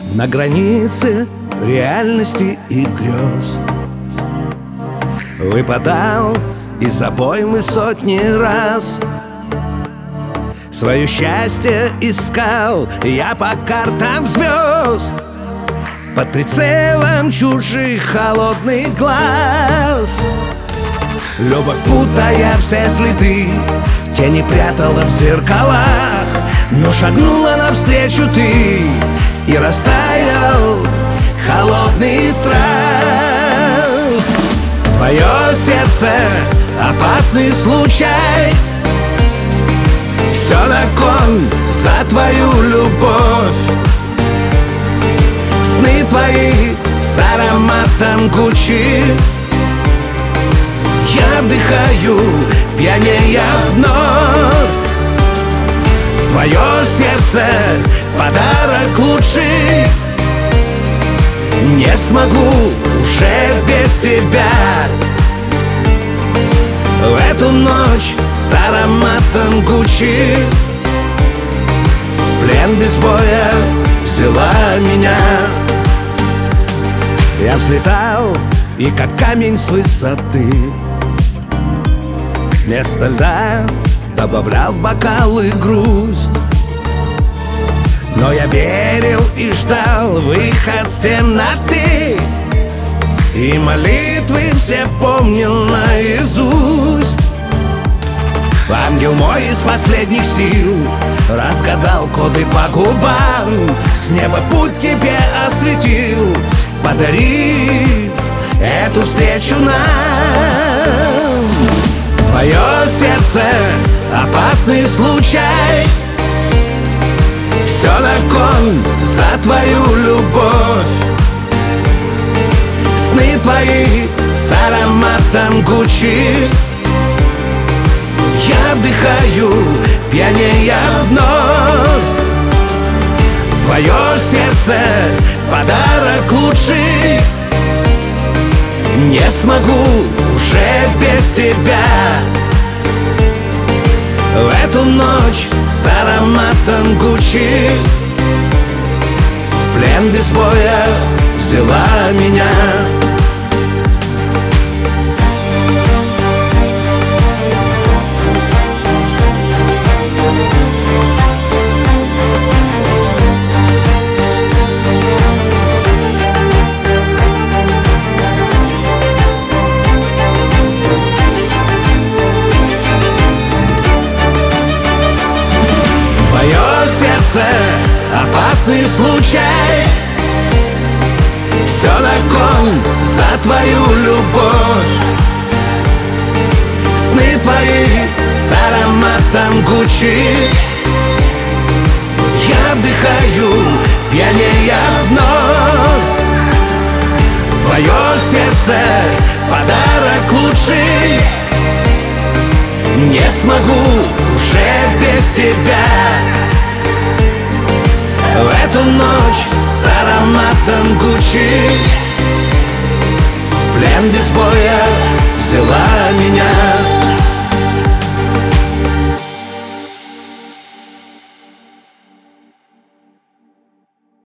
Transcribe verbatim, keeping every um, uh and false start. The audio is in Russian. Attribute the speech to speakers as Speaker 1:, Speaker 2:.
Speaker 1: На границе реальности и грез выпадал из обоймы сотни раз. Свое счастье искал я по картам звезд, под прицелом чужих холодных глаз. Любовь, путая все следы, тени прятала в зеркалах, но шагнула навстречу ты, и растаял холодный страх. Твое сердце — опасный случай, все на кон за твою любовь. Сны твои с ароматом Гуччи я вдыхаю, пьянея вновь. Твое сердце — подарок лучший, не смогу уже без тебя. В эту ночь с ароматом Гуччи в плен без боя взяла меня. Я взлетал, и как камень с высоты вместо льда добавлял в бокалы грусть. Но я верил и ждал выход с темноты, и молитвы все помнил наизусть. Ангел мой из последних сил разгадал коды по губам, с неба путь тебе осветил, подарив эту встречу нам. Твое сердце — опасный случай, все на кон за твою любовь. Сны твои с ароматом Гуччи я вдыхаю, пьянея вновь. Твое сердце — подарок лучший, не смогу уже без тебя. В эту ночь с ароматом Гуччи в плен без боя взяла меня. Опасный случай, все на кон за твою любовь. Сны твои с ароматом Гуччи я вдыхаю, пьянея вновь. Твое сердце — подарок лучший, не смогу уже без тебя. В эту ночь с ароматом Гуччи в плен без боя